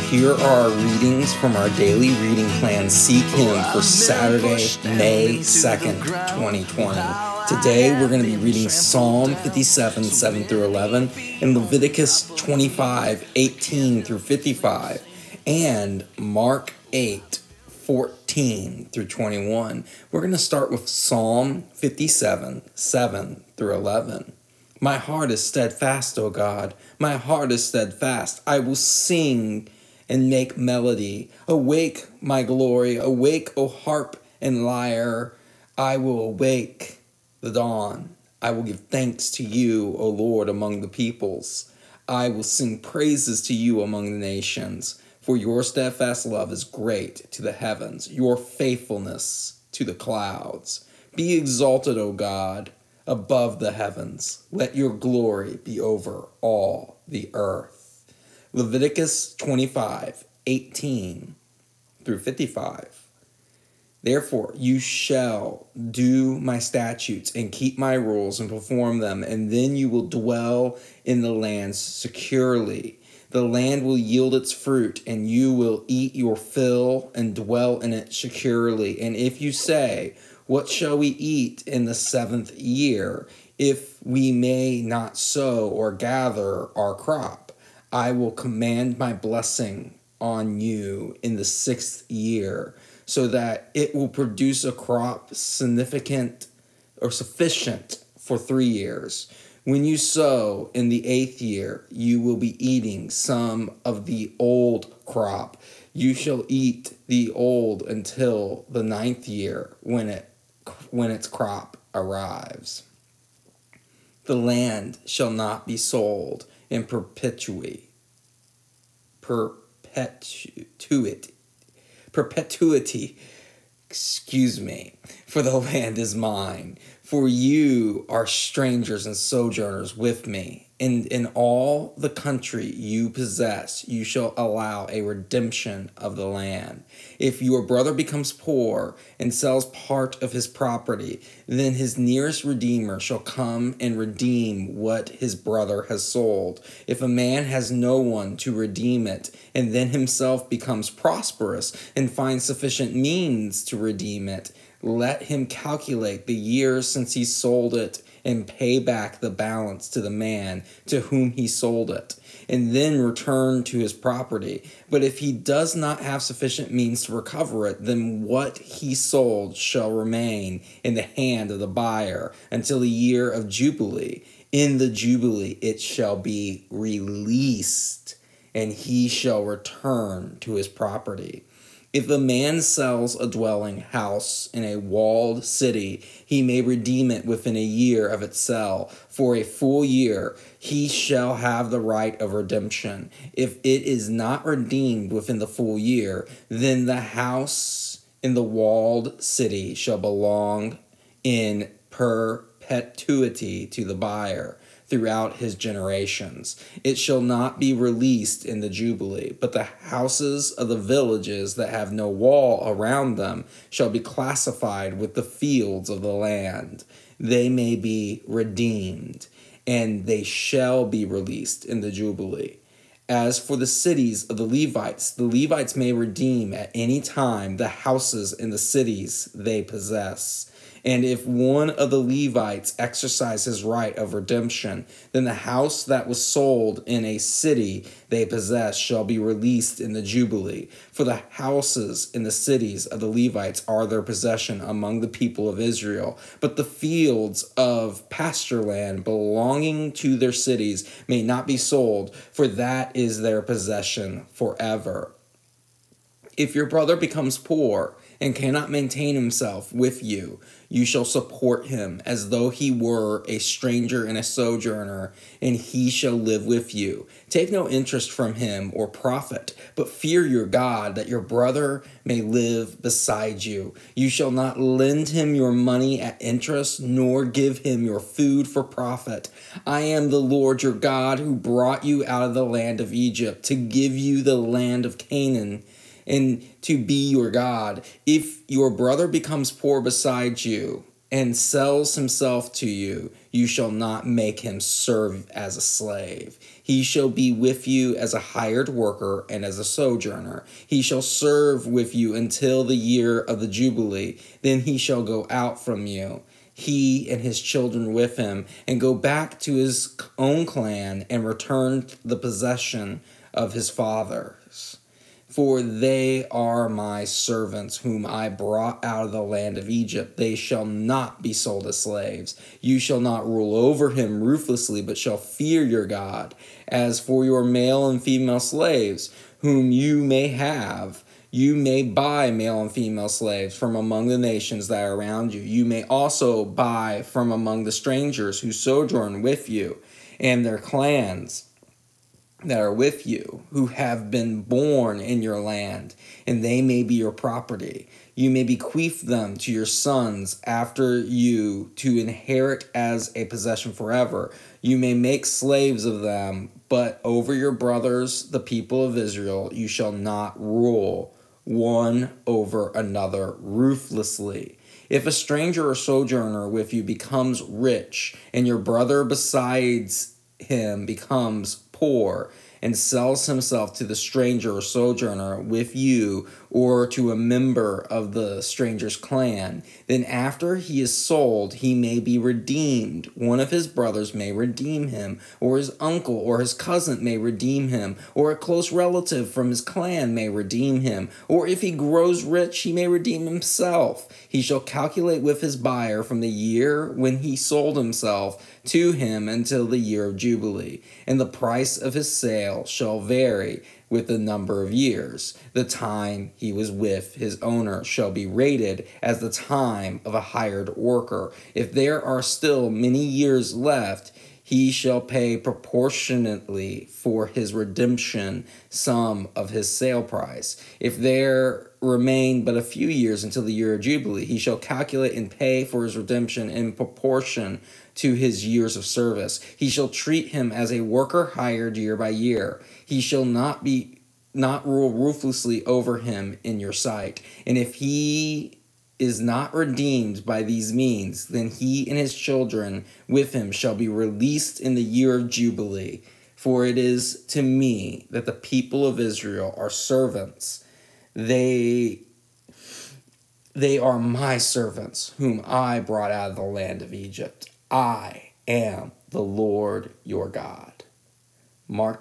Here are our readings from our daily reading plan, Seek Him, for Saturday, May 2nd, 2020. Today we're going to be reading Psalm 57, 7 through 11, and Leviticus 25, 18 through 55, and Mark 8, 14 through 21. We're going to start with Psalm 57, 7 through 11. My heart is steadfast, O God. My heart is steadfast. I will sing and make melody. Awake, my glory. Awake, O harp and lyre. I will awake the dawn. I will give thanks to you, O Lord, among the peoples. I will sing praises to you among the nations. For your steadfast love is great to the heavens, your faithfulness to the clouds. Be exalted, O God, above the heavens. Let your glory be over all the earth. Leviticus 25, 18 through 55. Therefore, you shall do my statutes and keep my rules and perform them, and then you will dwell in the land securely. The land will yield its fruit, and you will eat your fill and dwell in it securely. And if you say, what shall we eat in the 7th year, if we may not sow or gather our crop? I will command my blessing on you in the 6th year, so that it will produce a crop significant or sufficient for 3 years. When you sow in the 8th year, you will be eating some of the old crop. You shall eat the old until the 9th year when its crop arrives. The land shall not be sold in perpetuity, for the land is mine. For you are strangers and sojourners with me. And in all the country you possess, you shall allow a redemption of the land. If your brother becomes poor and sells part of his property, then his nearest redeemer shall come and redeem what his brother has sold. If a man has no one to redeem it, and then himself becomes prosperous and finds sufficient means to redeem it, let him calculate the years since he sold it and pay back the balance to the man to whom he sold it, and then return to his property. But if he does not have sufficient means to recover it, then what he sold shall remain in the hand of the buyer until the year of Jubilee. In the Jubilee it shall be released, and he shall return to his property. If a man sells a dwelling house in a walled city, he may redeem it within a year of its sale. For a full year, he shall have the right of redemption. If it is not redeemed within the full year, then the house in the walled city shall belong in perpetuity to the buyer throughout his generations. It shall not be released in the Jubilee, but the houses of the villages that have no wall around them shall be classified with the fields of the land. They may be redeemed, and they shall be released in the Jubilee. As for the cities of the Levites may redeem at any time the houses in the cities they possess. And if one of the Levites exercise his right of redemption, then the house that was sold in a city they possess shall be released in the Jubilee. For the houses in the cities of the Levites are their possession among the people of Israel. But the fields of pasture land belonging to their cities may not be sold, for that is their possession forever. If your brother becomes poor and cannot maintain himself with you, you shall support him as though he were a stranger and a sojourner, and he shall live with you. Take no interest from him or profit, but fear your God, that your brother may live beside you. You shall not lend him your money at interest, nor give him your food for profit. I am the Lord your God, who brought you out of the land of Egypt to give you the land of Canaan, and to be your God. If your brother becomes poor beside you, and sells himself to you, you shall not make him serve as a slave. He shall be with you as a hired worker and as a sojourner. He shall serve with you until the year of the Jubilee. Then he shall go out from you, he and his children with him, and go back to his own clan and return the possession of his fathers. For they are my servants, whom I brought out of the land of Egypt. They shall not be sold as slaves. You shall not rule over him ruthlessly, but shall fear your God. As for your male and female slaves, whom you may have, you may buy male and female slaves from among the nations that are around you. You may also buy from among the strangers who sojourn with you, and their clans that are with you, who have been born in your land, and they may be your property. You may bequeath them to your sons after you to inherit as a possession forever. You may make slaves of them, but over your brothers, the people of Israel, you shall not rule one over another ruthlessly. If a stranger or sojourner with you becomes rich, and your brother besides him becomes poor, and sells himself to the stranger or sojourner with you, or to a member of the stranger's clan, then after he is sold, he may be redeemed. One of his brothers may redeem him, or his uncle or his cousin may redeem him, or a close relative from his clan may redeem him, or if he grows rich, he may redeem himself. He shall calculate with his buyer from the year when he sold himself to him until the year of Jubilee, and the price of his sale shall vary with the number of years. The time he was with his owner shall be rated as the time of a hired worker. If there are still many years left, he shall pay proportionately for his redemption some of his sale price. If there remain but a few years until the year of Jubilee, he shall calculate and pay for his redemption in proportion to his years of service. He shall treat him as a worker hired year by year. He shall not rule ruthlessly over him in your sight. And if he is not redeemed by these means, then he and his children with him shall be released in the year of Jubilee. For it is to me that the people of Israel are servants. They are my servants, whom I brought out of the land of Egypt. I am the Lord your God. Mark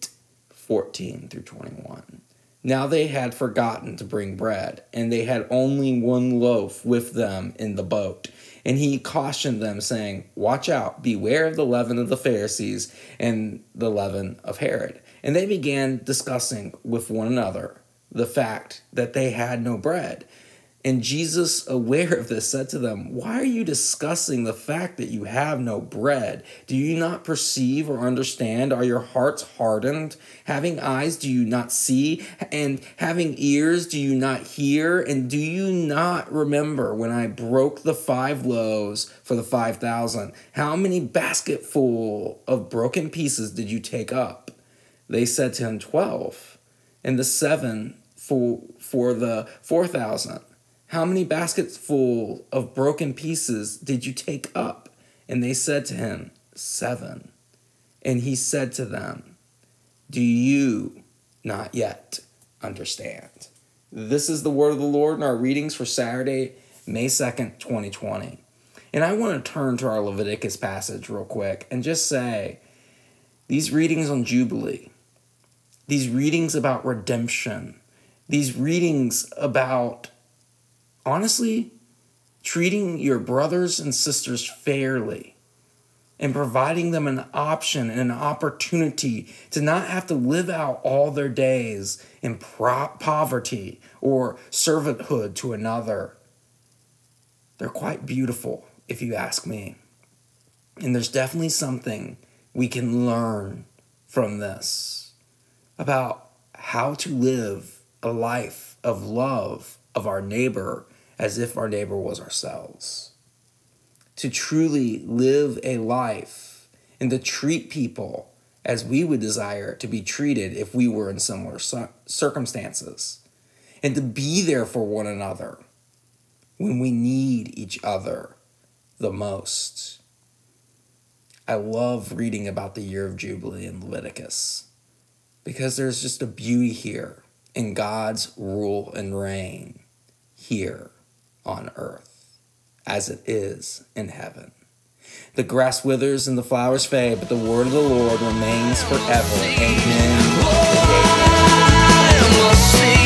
8:14 through 21. Now they had forgotten to bring bread, and they had only one loaf with them in the boat. And he cautioned them, saying, Watch out, beware of the leaven of the Pharisees and the leaven of Herod. And they began discussing with one another the fact that they had no bread. And Jesus, aware of this, said to them, Why are you discussing the fact that you have no bread? Do you not perceive or understand? Are your hearts hardened? Having eyes, do you not see? And having ears, do you not hear? And do you not remember when I broke the 5 loaves for the 5,000? How many basketful of broken pieces did you take up? They said to him, 12. And the 7 for the 4,000. How many baskets full of broken pieces did you take up? And they said to him, 7. And he said to them, Do you not yet understand? This is the word of the Lord in our readings for Saturday, May 2nd, 2020. And I want to turn to our Leviticus passage real quick and just say, these readings on Jubilee, these readings about redemption, these readings about honestly, treating your brothers and sisters fairly and providing them an option and an opportunity to not have to live out all their days in poverty or servanthood to another. They're quite beautiful, if you ask me. And there's definitely something we can learn from this about how to live a life of love of our neighbor as if our neighbor was ourselves. To truly live a life and to treat people as we would desire to be treated if we were in similar circumstances. And to be there for one another when we need each other the most. I love reading about the year of Jubilee in Leviticus because there's just a beauty here in God's rule and reign here on earth as it is in heaven. The grass withers and the flowers fade, but the word of the Lord remains forever. And in the day